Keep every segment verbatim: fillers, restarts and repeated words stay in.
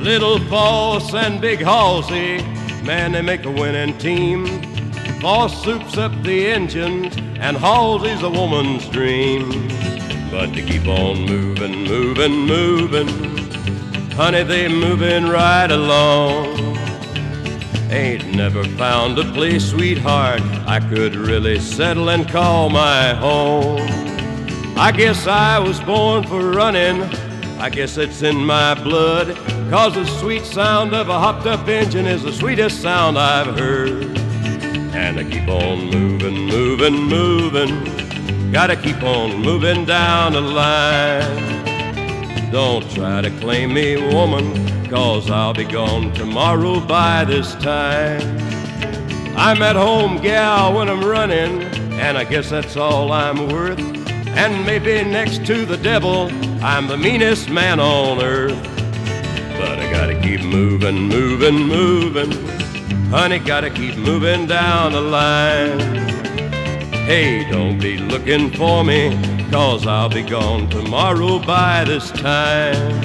Little Foss and Big Halsey, man, they make a winning team. Foss soups up the engines, and Halsey's a woman's dream. But to keep on moving, moving, moving, honey, they moving right along. Ain't never found a place, sweetheart, I could really settle and call my home. I guess I was born for running, I guess it's in my blood, 'cause the sweet sound of a hopped-up engine is the sweetest sound I've heard. And I keep on moving, moving, moving, gotta keep on moving down the line. Don't try to claim me, woman, 'cause I'll be gone tomorrow by this time. I'm at home, gal, when I'm running, and I guess that's all I'm worth. And maybe next to the devil, I'm the meanest man on earth. But I gotta keep moving, moving, moving, honey, gotta keep moving down the line. Hey, don't be looking for me, 'cause I'll be gone tomorrow by this time.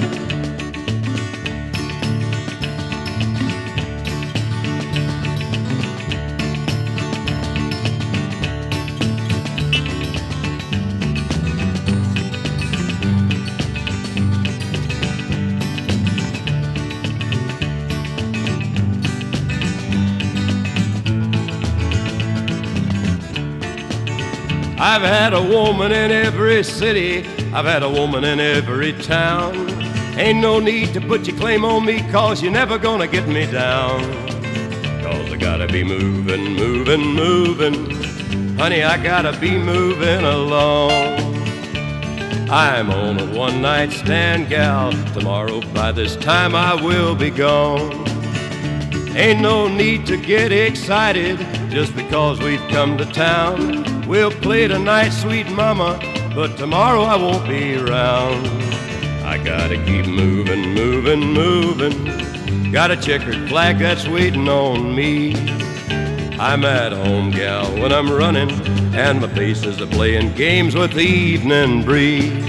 I've had a woman in every city, I've had a woman in every town. Ain't no need to put your claim on me, 'cause you're never gonna get me down. 'Cause I gotta be moving, moving, moving, honey, I gotta be moving along. I'm on a one-night stand, gal, tomorrow by this time I will be gone. Ain't no need to get excited just because we've come to town. We'll play tonight, sweet mama, but tomorrow I won't be around. I gotta keep moving, moving, moving, got a checkered flag that's waiting on me. I'm at home, gal, when I'm running, and my faces are playing games with the evening breeze.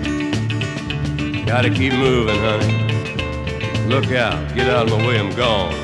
Gotta keep moving, honey. Look out, get out of my way, I'm gone.